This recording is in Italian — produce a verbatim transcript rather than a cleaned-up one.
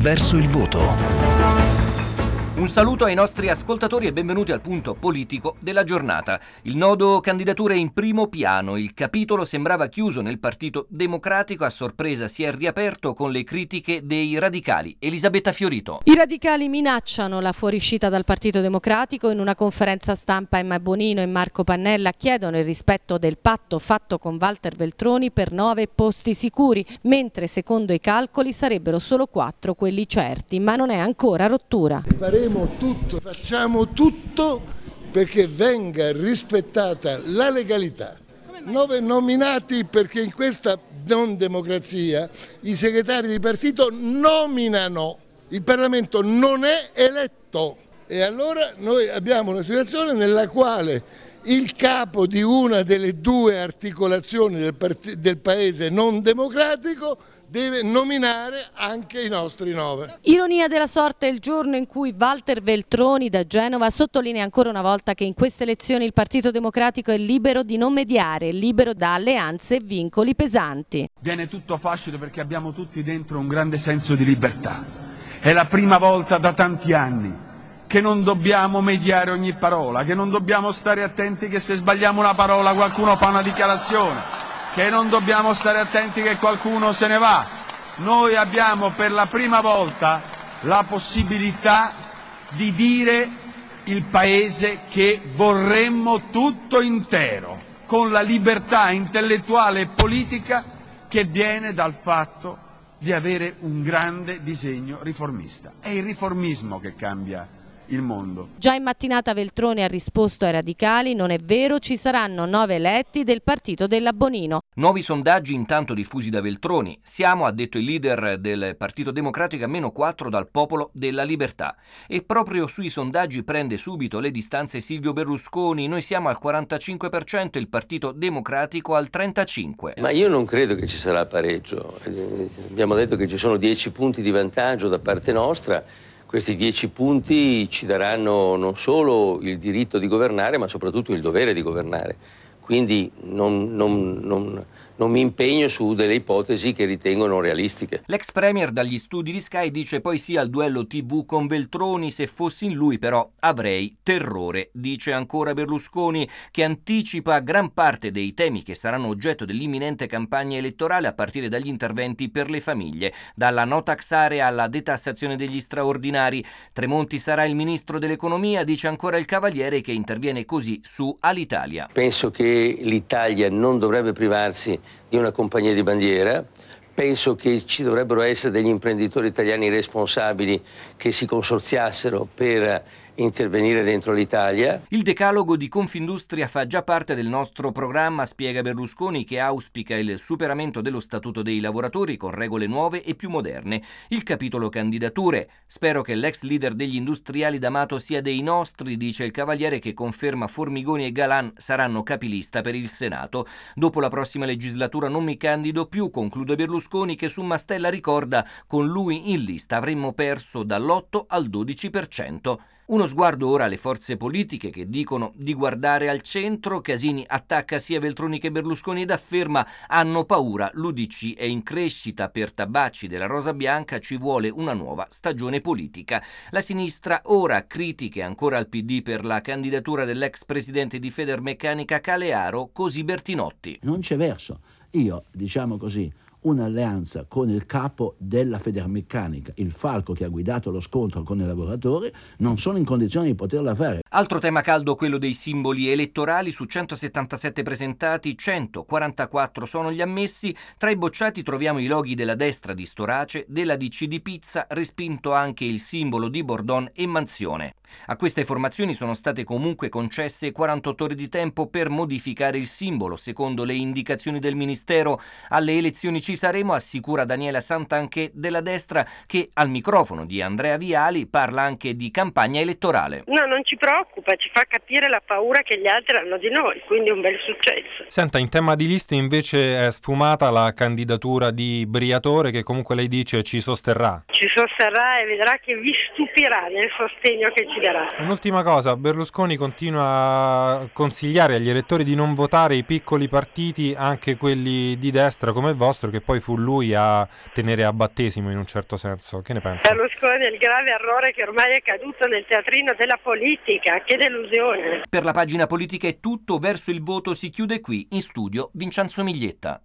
verso il voto. Un saluto ai nostri ascoltatori e benvenuti al punto politico della giornata. Il nodo candidature è in primo piano. Il capitolo sembrava chiuso nel Partito Democratico. A sorpresa si è riaperto con le critiche dei radicali. Elisabetta Fiorito. I radicali minacciano la fuoriuscita dal Partito Democratico. In una conferenza stampa Emma Bonino e Marco Pannella chiedono il rispetto del patto fatto con Walter Veltroni per nove posti sicuri, mentre secondo i calcoli sarebbero solo quattro quelli certi, ma non è ancora rottura. Tutto, facciamo tutto perché venga rispettata la legalità. Nove nominati perché in questa non democrazia i segretari di partito nominano, il Parlamento non è eletto e allora noi abbiamo una situazione nella quale il capo di una delle due articolazioni del, part- del paese non democratico deve nominare anche i nostri nove. Ironia della sorte è il giorno in cui Walter Veltroni da Genova sottolinea ancora una volta che in queste elezioni il Partito Democratico è libero di non mediare, libero da alleanze e vincoli pesanti. Viene tutto facile perché abbiamo tutti dentro un grande senso di libertà. È la prima volta da tanti anni che non dobbiamo mediare ogni parola, che non dobbiamo stare attenti che se sbagliamo una parola qualcuno fa una dichiarazione, che non dobbiamo stare attenti che qualcuno se ne va. Noi abbiamo per la prima volta la possibilità di dire il Paese che vorremmo tutto intero, con la libertà intellettuale e politica che viene dal fatto di avere un grande disegno riformista. È il riformismo che cambia il mondo. Già in mattinata Veltroni ha risposto ai radicali: non è vero, ci saranno nove eletti del partito della Bonino. Nuovi sondaggi intanto diffusi da Veltroni. Siamo, ha detto il leader del Partito Democratico, a meno quattro dal Popolo della Libertà. E proprio sui sondaggi prende subito le distanze Silvio Berlusconi. Noi siamo al quarantacinque per cento, il Partito Democratico al trentacinque per cento. Ma io non credo che ci sarà pareggio. Eh, abbiamo detto che ci sono dieci punti di vantaggio da parte nostra. Questi dieci punti ci daranno non solo il diritto di governare, ma soprattutto il dovere di governare. Quindi non, non, non, non mi impegno su delle ipotesi che ritengo non realistiche. L'ex premier dagli studi di Sky dice poi sì al duello tivù con Veltroni, se fossi in lui però avrei terrore. Dice ancora Berlusconi, che anticipa gran parte dei temi che saranno oggetto dell'imminente campagna elettorale, a partire dagli interventi per le famiglie, dalla no tax area alla detassazione degli straordinari. Tremonti sarà il ministro dell'economia, dice ancora il Cavaliere, che interviene così su Alitalia. Penso che l'Italia non dovrebbe privarsi di una compagnia di bandiera. Penso che ci dovrebbero essere degli imprenditori italiani responsabili che si consorziassero per intervenire dentro l'Italia. Il decalogo di Confindustria fa già parte del nostro programma, spiega Berlusconi, che auspica il superamento dello Statuto dei lavoratori con regole nuove e più moderne. Il capitolo candidature. Spero che l'ex leader degli industriali D'Amato sia dei nostri, dice il Cavaliere, che conferma Formigoni e Galan saranno capilista per il Senato. Dopo la prossima legislatura non mi candido più, conclude Berlusconi, che su Mastella ricorda: con lui in lista avremmo perso dall'otto al dodici per cento. Uno sguardo ora alle forze politiche che dicono di guardare al centro. Casini attacca sia Veltroni che Berlusconi ed afferma: hanno paura, l'U D C è in crescita, per Tabacci della Rosa Bianca ci vuole una nuova stagione politica. La sinistra ora critiche ancora al P D per la candidatura dell'ex presidente di Federmeccanica Calearo, così Bertinotti. Non c'è verso. Io, diciamo così, un'alleanza con il capo della Federmeccanica, il Falco che ha guidato lo scontro con i lavoratori, non sono in condizione di poterla fare. Altro tema caldo, quello dei simboli elettorali. Su centosettantasette presentati, centoquarantaquattro sono gli ammessi. Tra i bocciati troviamo i loghi della destra di Storace, della D C di Pizza, respinto anche il simbolo di Bordon e Manzione. A queste formazioni sono state comunque concesse quarantotto ore di tempo per modificare il simbolo, secondo le indicazioni del Ministero. Alle elezioni ci saremo, assicura Daniela Santanché della destra, che al microfono di Andrea Viali parla anche di campagna elettorale. No, non ci preoccupa, ci fa capire la paura che gli altri hanno di noi, quindi è un bel successo. Senta, in tema di liste invece è sfumata la candidatura di Briatore, che comunque lei dice ci sosterrà. Ci si sosterrà e vedrà che vi stupirà nel sostegno che ci darà. Un'ultima cosa, Berlusconi continua a consigliare agli elettori di non votare i piccoli partiti, anche quelli di destra come il vostro, che poi fu lui a tenere a battesimo in un certo senso. Che ne pensi? Berlusconi è il grave errore che ormai è caduto nel teatrino della politica. Che delusione. Per la pagina politica è tutto, verso il voto si chiude qui. In studio Vincenzo Miglietta.